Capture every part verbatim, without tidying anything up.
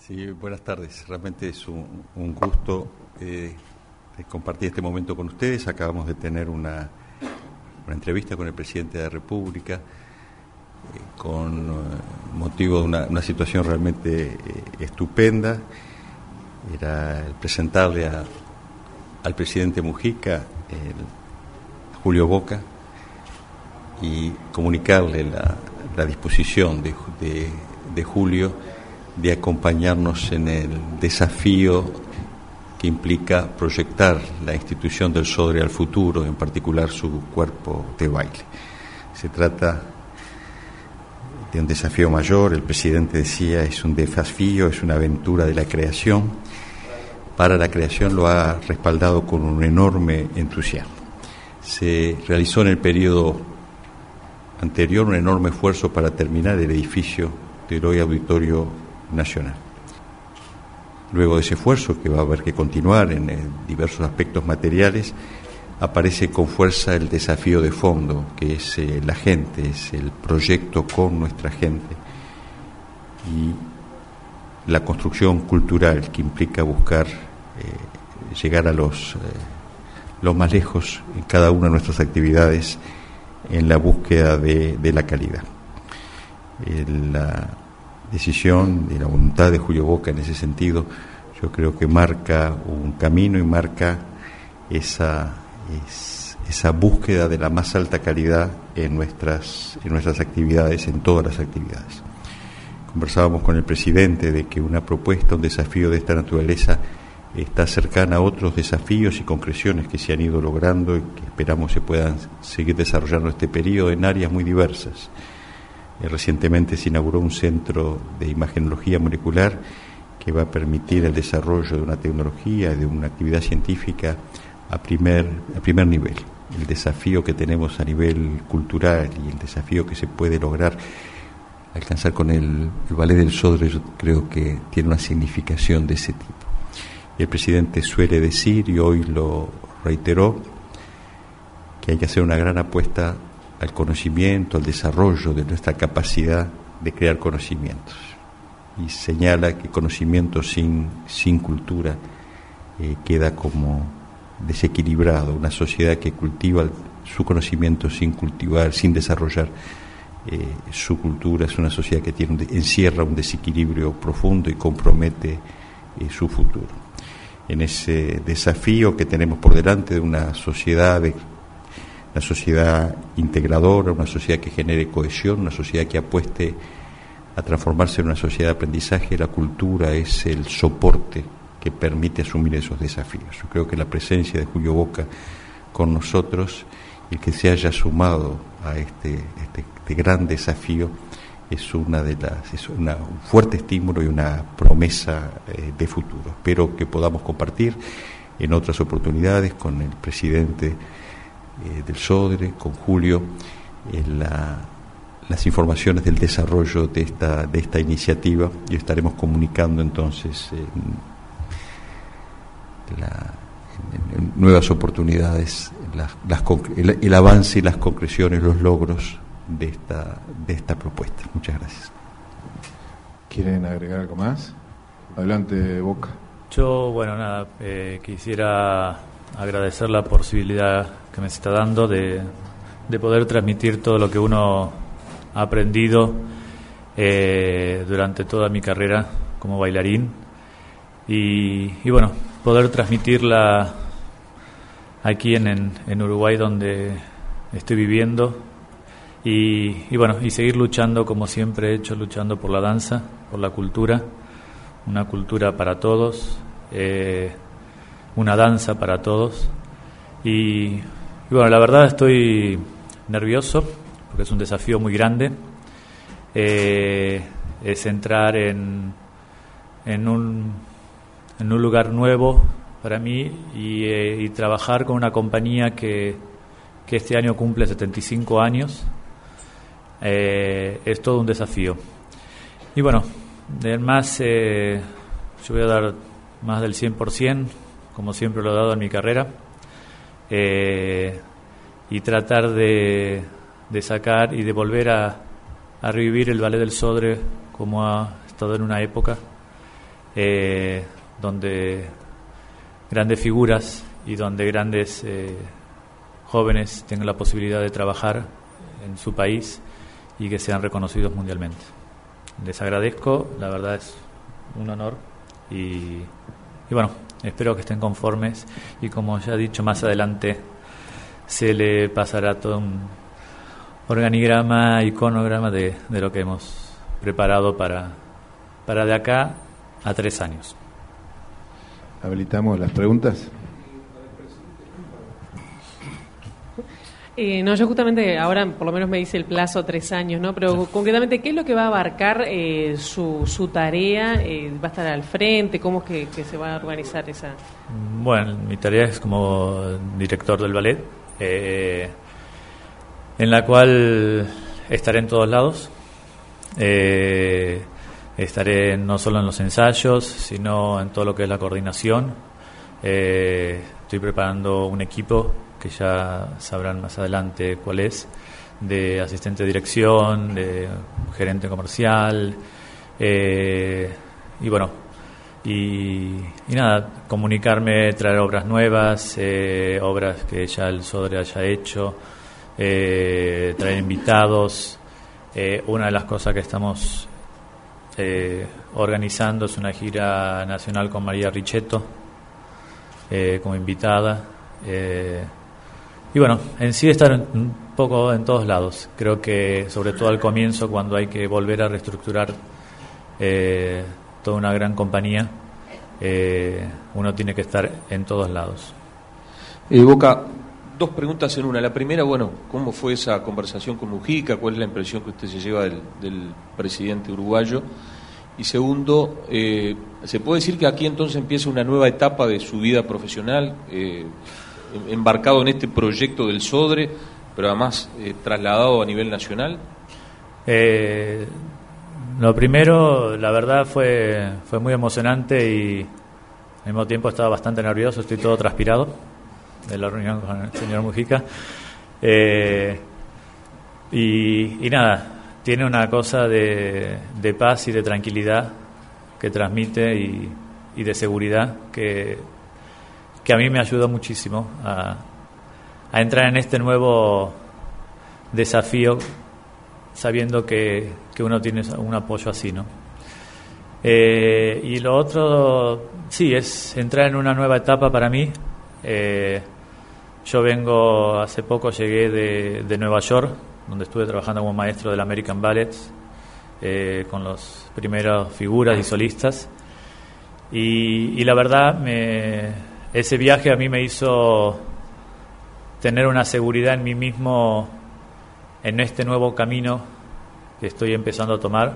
Sí, buenas tardes. Realmente es un, un gusto eh, compartir este momento con ustedes. Acabamos de tener una, una entrevista con el presidente de la República eh, con eh, motivo de una, una situación realmente eh, estupenda. Era el presentarle a, al presidente Mujica, el, Julio Boca, y comunicarle la, la disposición de, de, de Julio de acompañarnos en el desafío que implica proyectar la institución del Sodre al futuro, en particular su cuerpo de baile. Se trata de un desafío mayor, el presidente decía, es un desafío, es una aventura de la creación. Para la creación lo ha respaldado con un enorme entusiasmo. Se realizó en el periodo anterior un enorme esfuerzo para terminar el edificio del hoy Auditorio Nacional. Luego de ese esfuerzo, que va a haber que continuar en, en diversos aspectos materiales, aparece con fuerza el desafío de fondo, que es eh, la gente, es el proyecto con nuestra gente y la construcción cultural que implica buscar eh, llegar a los, eh, los más lejos en cada una de nuestras actividades en la búsqueda de, de la calidad. El, la decisión y la voluntad de Julio Boca en ese sentido, yo creo que marca un camino y marca esa, es, esa búsqueda de la más alta calidad en nuestras, en nuestras actividades, en todas las actividades. Conversábamos con el presidente de que una propuesta, un desafío de esta naturaleza está cercana a otros desafíos y concreciones que se han ido logrando y que esperamos se puedan seguir desarrollando este periodo en áreas muy diversas. Eh, recientemente se inauguró un centro de imagenología molecular que va a permitir el desarrollo de una tecnología, de una actividad científica a primer, a primer nivel. El desafío que tenemos a nivel cultural y el desafío que se puede lograr alcanzar con el, el Ballet del Sodre, yo creo que tiene una significación de ese tipo. Y el presidente suele decir, y hoy lo reiteró, que hay que hacer una gran apuesta al conocimiento, al desarrollo de nuestra capacidad de crear conocimientos. Y señala que conocimiento sin, sin cultura eh, queda como desequilibrado. Una sociedad que cultiva su conocimiento sin cultivar, sin desarrollar eh, su cultura, es una sociedad que tiene un, encierra un desequilibrio profundo y compromete eh, su futuro. En ese desafío que tenemos por delante de una sociedad de una sociedad integradora, una sociedad que genere cohesión, una sociedad que apueste a transformarse en una sociedad de aprendizaje, la cultura es el soporte que permite asumir esos desafíos. Yo creo que la presencia de Julio Boca con nosotros y el que se haya sumado a este, este, este gran desafío es una de las es una, un fuerte estímulo y una promesa eh, de futuro. Espero que podamos compartir en otras oportunidades con el presidente eh, del Sodre, con Julio, eh, la, las informaciones del desarrollo de esta de esta iniciativa y estaremos comunicando entonces eh, la, en, en nuevas oportunidades las, las, el, el avance y las concreciones, los logros de esta de esta propuesta. Muchas gracias. ¿Quieren agregar algo más? Adelante, Boca. Yo, bueno, nada, eh, quisiera agradecer la posibilidad que me está dando de, de poder transmitir todo lo que uno ha aprendido eh, durante toda mi carrera como bailarín y, y bueno, poder transmitirla aquí en, en, en Uruguay, donde estoy viviendo. Y, y bueno, y seguir luchando como siempre he hecho, luchando por la danza, por la cultura, una cultura para todos, eh, una danza para todos. Y, y bueno, la verdad estoy nervioso porque es un desafío muy grande. Eh, es entrar en, en, un, en un lugar nuevo para mí y, eh, y trabajar con una compañía que, que este año cumple setenta y cinco años. Eh, es todo un desafío. Y bueno, además eh, yo voy a dar más del cien por ciento, como siempre lo he dado en mi carrera, eh, y tratar de, de sacar y de volver a, a revivir el Ballet del Sodre como ha estado en una época, eh, donde grandes figuras y donde grandes eh, jóvenes tengan la posibilidad de trabajar en su país y que sean reconocidos mundialmente. Les agradezco, la verdad es un honor y, y bueno, espero que estén conformes y como ya he dicho, más adelante se le pasará todo un organigrama, iconograma de, de lo que hemos preparado para, para de acá a tres años. Habilitamos las preguntas. Eh, no, yo justamente ahora por lo menos me dice el plazo tres años, ¿no? Pero concretamente, ¿qué es lo que va a abarcar eh, su, su tarea? Eh, ¿Va a estar al frente? ¿Cómo es que, que se va a organizar esa? Bueno, mi tarea es como director del ballet, eh, en la cual estaré en todos lados. Eh, estaré no solo en los ensayos, sino en todo lo que es la coordinación. Eh, estoy preparando un equipo que ya sabrán más adelante cuál es, de asistente de dirección, de gerente comercial, eh, y bueno, y, y nada, comunicarme, traer obras nuevas, eh, obras que ya el Sodre haya hecho, eh, traer invitados. Eh, una de las cosas que estamos eh, organizando es una gira nacional con María Richetto eh, como invitada. Eh, Y bueno, en sí estar un poco en todos lados. Creo que sobre todo al comienzo, cuando hay que volver a reestructurar eh, toda una gran compañía, eh, uno tiene que estar en todos lados. Eh, Boca, dos preguntas en una. La primera, bueno, ¿cómo fue esa conversación con Mujica? ¿Cuál es la impresión que usted se lleva del, del presidente uruguayo? Y segundo, eh, ¿se puede decir que aquí entonces empieza una nueva etapa de su vida profesional? Eh, embarcado en este proyecto del Sodre, pero además eh, trasladado a nivel nacional? Eh, lo primero, la verdad, fue fue muy emocionante y al mismo tiempo estaba bastante nervioso, estoy todo transpirado de la reunión con el señor Mujica. Eh, y, y nada, tiene una cosa de, de paz y de tranquilidad que transmite y, y de seguridad que que a mí me ayudó muchísimo a, a entrar en este nuevo desafío, sabiendo que, que uno tiene un apoyo así, ¿no? Eh, y lo otro, sí, es entrar en una nueva etapa para mí. Eh, yo vengo, hace poco llegué de, de Nueva York, donde estuve trabajando como maestro del American Ballet, eh, con las primeras figuras y solistas. Y, y la verdad, me... ese viaje a mí me hizo tener una seguridad en mí mismo en este nuevo camino que estoy empezando a tomar,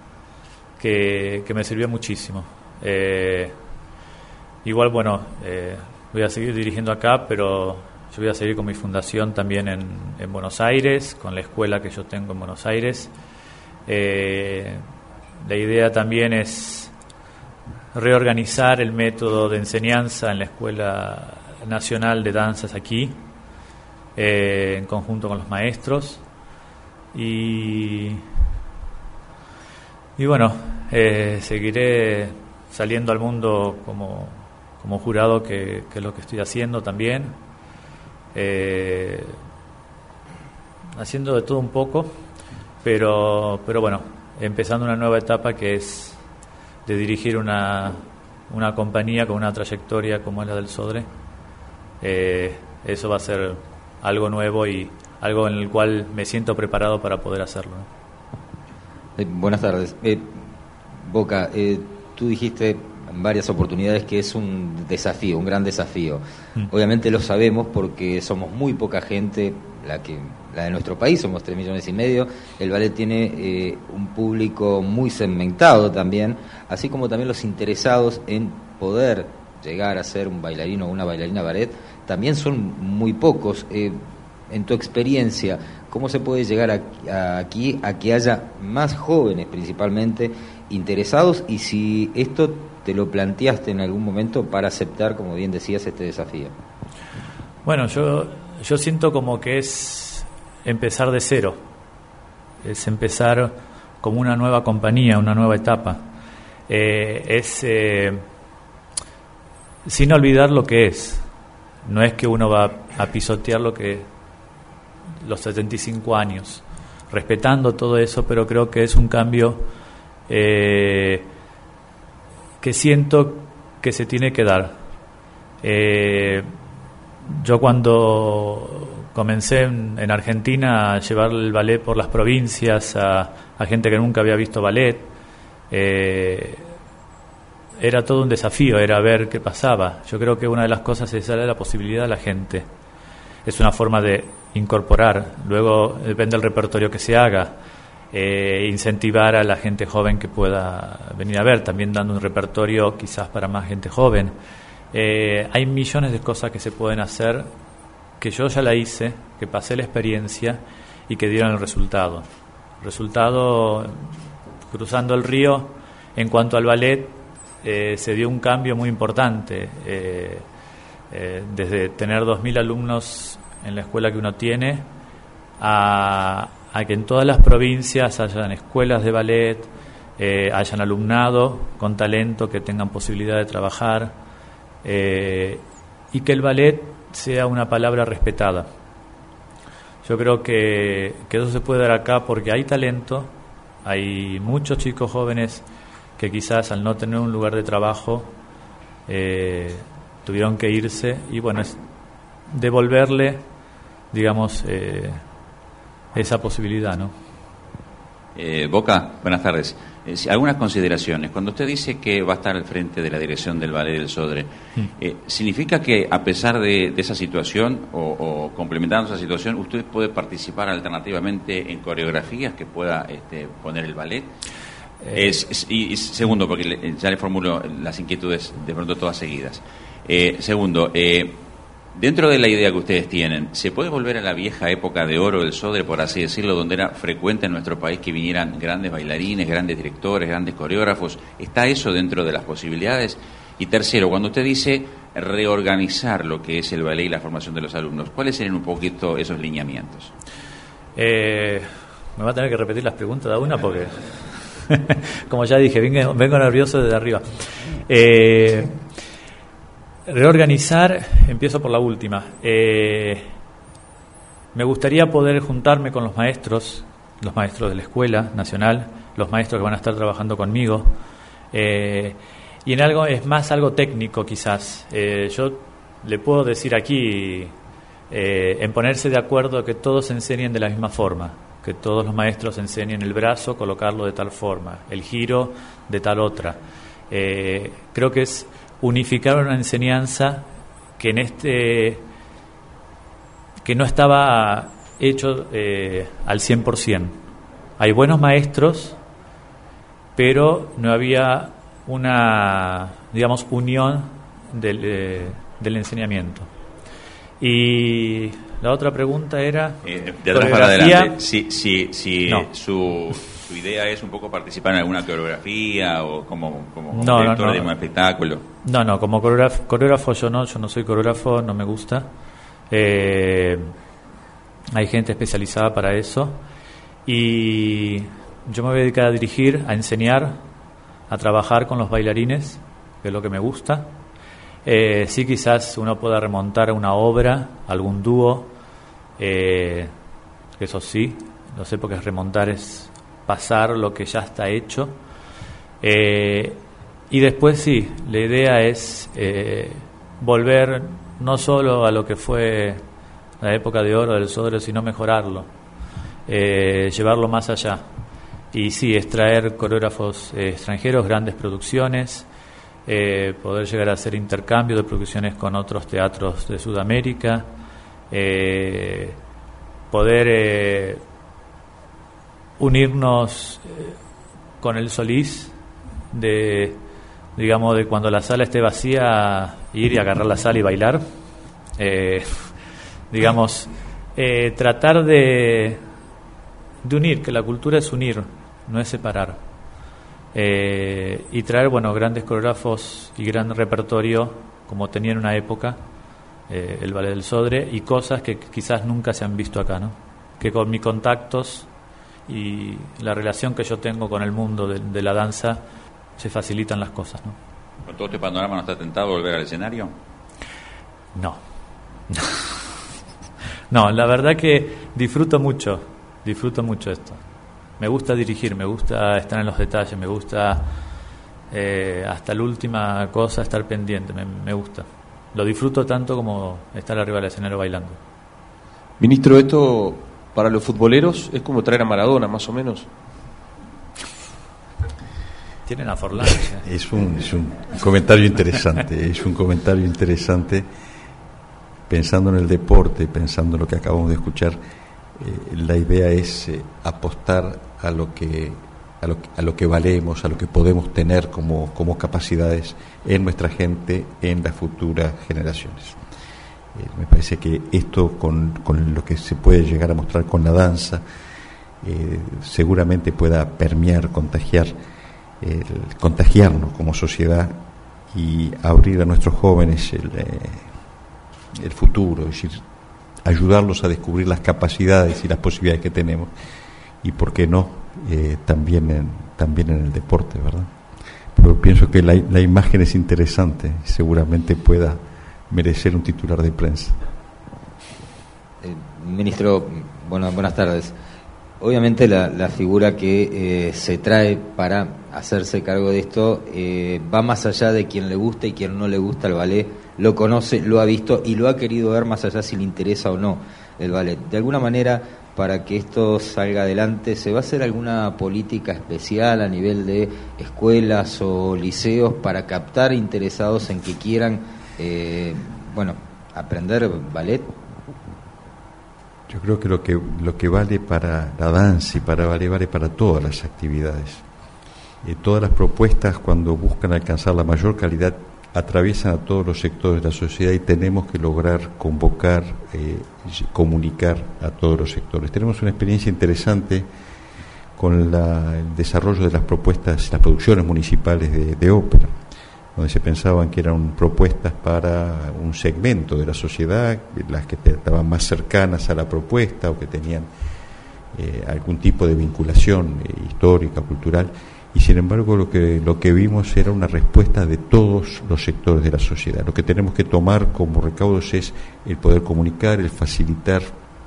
que, que me sirvió muchísimo. Eh, igual, bueno, eh, voy a seguir dirigiendo acá, pero yo voy a seguir con mi fundación también en, en Buenos Aires, con la escuela que yo tengo en Buenos Aires. Eh, la idea también es reorganizar el método de enseñanza en la Escuela Nacional de Danzas aquí, eh, en conjunto con los maestros. Y, y bueno, eh, seguiré saliendo al mundo como, como jurado, que, que es lo que estoy haciendo también. Eh, haciendo de todo un poco, pero, pero bueno, empezando una nueva etapa que es de dirigir una, una compañía con una trayectoria como es la del Sodre. Eh, eso va a ser algo nuevo y algo en el cual me siento preparado para poder hacerlo, ¿no? Eh, buenas tardes. Eh, Boca, eh, tú dijiste en varias oportunidades que es un desafío, un gran desafío. Mm. Obviamente lo sabemos porque somos muy poca gente la que la de nuestro país, somos tres millones y medio. El ballet tiene eh, un público muy segmentado también, así como también los interesados en poder llegar a ser un bailarino o una bailarina ballet también son muy pocos. Eh, en tu experiencia, ¿cómo se puede llegar a, a aquí a que haya más jóvenes principalmente interesados, y si esto te lo planteaste en algún momento para aceptar, como bien decías, este desafío? Bueno, yo yo siento como que es empezar de cero, es empezar como una nueva compañía, una nueva etapa. eh, es eh, sin olvidar lo que es. No es que uno va a pisotear lo que los setenta y cinco años, respetando todo eso, pero creo que es un cambio eh, que siento que se tiene que dar. Eh, yo cuando comencé en, en Argentina a llevar el ballet por las provincias a, a gente que nunca había visto ballet, eh, era todo un desafío, era ver qué pasaba. Yo creo que una de las cosas es darle la posibilidad a la gente. Es una forma de incorporar. Luego depende del repertorio que se haga. Eh, incentivar a la gente joven que pueda venir a ver, también dando un repertorio quizás para más gente joven. Eh, hay millones de cosas que se pueden hacer, que yo ya la hice, que pasé la experiencia y que dieron el resultado. El resultado, cruzando el río, en cuanto al ballet, eh, se dio un cambio muy importante. Eh, eh, desde tener dos mil alumnos en la escuela que uno tiene, a, a que en todas las provincias hayan escuelas de ballet, eh, hayan alumnado con talento que tengan posibilidad de trabajar, eh, y que el ballet sea una palabra respetada. Yo creo que, que eso se puede dar acá porque hay talento, hay muchos chicos jóvenes que quizás al no tener un lugar de trabajo eh, tuvieron que irse, y bueno, es devolverle, digamos, eh, esa posibilidad, ¿no? Eh, Boca, buenas tardes. Eh, algunas consideraciones. Cuando usted dice que va a estar al frente de la dirección del Ballet del Sodre, mm. eh, ¿significa que a pesar de, de esa situación o, o complementando esa situación, usted puede participar alternativamente en coreografías que pueda este, poner el ballet? Eh, es, es, y, y segundo, porque le, ya le formulo las inquietudes de pronto todas seguidas. Eh, segundo, eh, dentro de la idea que ustedes tienen, ¿se puede volver a la vieja época de oro del Sodre, por así decirlo, donde era frecuente en nuestro país que vinieran grandes bailarines, grandes directores, grandes coreógrafos? ¿Está eso dentro de las posibilidades? Y tercero, cuando usted dice reorganizar lo que es el ballet y la formación de los alumnos, ¿cuáles serían un poquito esos lineamientos? Eh, me va a tener que repetir las preguntas de una porque, como ya dije, vengo, vengo nervioso desde arriba. Eh... Reorganizar, empiezo por la última. Eh, me gustaría poder juntarme con los maestros, los maestros de la Escuela Nacional, los maestros que van a estar trabajando conmigo, eh, y en algo es más algo técnico quizás. Eh, yo le puedo decir aquí, eh, en ponerse de acuerdo que todos enseñen de la misma forma, que todos los maestros enseñen el brazo, colocarlo de tal forma, el giro de tal otra. Eh, creo que es unificar una enseñanza que en este que no estaba hecho eh, al cien por ciento. Hay buenos maestros, pero no había una, digamos, unión del, eh, del enseñamiento. Y la otra pregunta era eh, de atrás para adelante. Si, si, si no. su ¿Su idea es un poco participar en alguna coreografía o como, como, como no, director no, no. de un espectáculo? No, no, como coreógrafo, coreógrafo yo no, yo no soy coreógrafo, no me gusta. Eh, hay gente especializada para eso. Y yo me voy a dedicar a dirigir, a enseñar, a trabajar con los bailarines, que es lo que me gusta. Eh, sí, quizás uno pueda remontar a una obra, algún dúo, eh, eso sí, no sé, porque remontar es pasar lo que ya está hecho, eh, y después sí, la idea es eh, volver no solo a lo que fue la época de oro del Sodre, sino mejorarlo, eh, llevarlo más allá, y sí, extraer coreógrafos eh, extranjeros, grandes producciones, eh, poder llegar a hacer intercambio de producciones con otros teatros de Sudamérica, eh, poder eh, unirnos eh, con el Solís, de, digamos, de cuando la sala esté vacía, ir y agarrar la sala y bailar, eh, digamos, eh, tratar de, de unir, que la cultura es unir, no es separar, eh, y traer, bueno, grandes coreógrafos y gran repertorio, como tenía en una época eh, el Ballet del Sodre, y cosas que quizás nunca se han visto acá, ¿no? Que con mis contactos y la relación que yo tengo con el mundo de, de la danza se facilitan las cosas, ¿no? ¿Con todo este panorama no está tentado volver al escenario? No. No, la verdad que disfruto mucho, disfruto mucho esto. Me gusta dirigir, me gusta estar en los detalles, me gusta eh, hasta la última cosa estar pendiente, me, me gusta. Lo disfruto tanto como estar arriba del escenario bailando. Ministro, esto para los futboleros es como traer a Maradona, más o menos. Tienen a Forlán. Es un, es un comentario interesante, es un comentario interesante pensando en el deporte, pensando en lo que acabamos de escuchar. Eh, la idea es eh, apostar a lo que a lo, a lo que valemos, a lo que podemos tener como, como capacidades en nuestra gente, en las futuras generaciones. Eh, me parece que esto con, con lo que se puede llegar a mostrar con la danza eh, seguramente pueda permear, contagiar, el, contagiarnos como sociedad y abrir a nuestros jóvenes el, eh, el futuro, es decir, ayudarlos a descubrir las capacidades y las posibilidades que tenemos y por qué no eh, también en, también en el deporte, ¿verdad? Pero pienso que la, la imagen es interesante y seguramente pueda merecer un titular de prensa. Eh, ministro, bueno, buenas tardes. Obviamente la, la figura que eh, se trae para hacerse cargo de esto eh, va más allá de quien le gusta y quien no le gusta el ballet, lo conoce, lo ha visto y lo ha querido ver más allá si le interesa o no el ballet. De alguna manera, para que esto salga adelante, ¿se va a hacer alguna política especial a nivel de escuelas o liceos para captar interesados en que quieran, eh, bueno, aprender ballet? Yo creo que lo que lo que vale para la danza y para ballet vale para todas las actividades. Eh, todas las propuestas, cuando buscan alcanzar la mayor calidad, atraviesan a todos los sectores de la sociedad y tenemos que lograr convocar, eh, comunicar a todos los sectores. Tenemos una experiencia interesante con la, el desarrollo de las propuestas, las producciones municipales de, de ópera, donde se pensaban que eran propuestas para un segmento de la sociedad, las que estaban más cercanas a la propuesta o que tenían eh, algún tipo de vinculación eh, histórica, cultural, y sin embargo lo que, lo que vimos era una respuesta de todos los sectores de la sociedad. Lo que tenemos que tomar como recaudos es el poder comunicar, el facilitar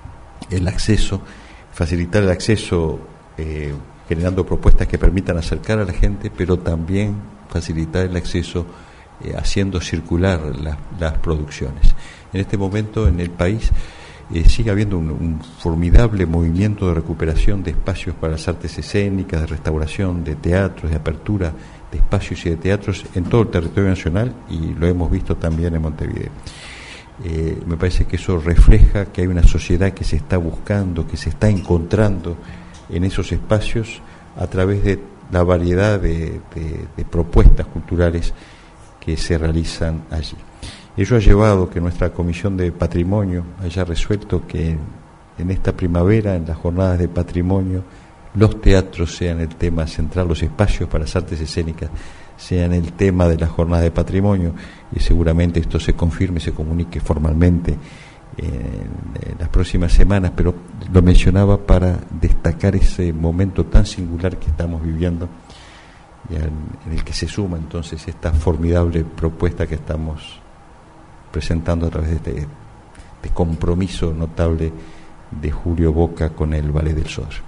el acceso, facilitar el acceso eh, generando propuestas que permitan acercar a la gente, pero también facilitar el acceso eh, haciendo circular la, las producciones. En este momento en el país eh, sigue habiendo un, un formidable movimiento de recuperación de espacios para las artes escénicas, de restauración de teatros, de apertura de espacios y de teatros en todo el territorio nacional, y lo hemos visto también en Montevideo. Eh, me parece que eso refleja que hay una sociedad que se está buscando, que se está encontrando en esos espacios a través de la variedad de, de, de propuestas culturales que se realizan allí. Ello ha llevado que nuestra Comisión de Patrimonio haya resuelto que en, en esta primavera, en las jornadas de patrimonio, los teatros sean el tema central, los espacios para las artes escénicas sean el tema de las jornadas de patrimonio, y seguramente esto se confirme y se comunique formalmente en, en las próximas semanas, pero lo mencionaba para destacar ese momento tan singular que estamos viviendo y en, en el que se suma entonces esta formidable propuesta que estamos presentando a través de este, este compromiso notable de Julio Boca con el Ballet del Sodre.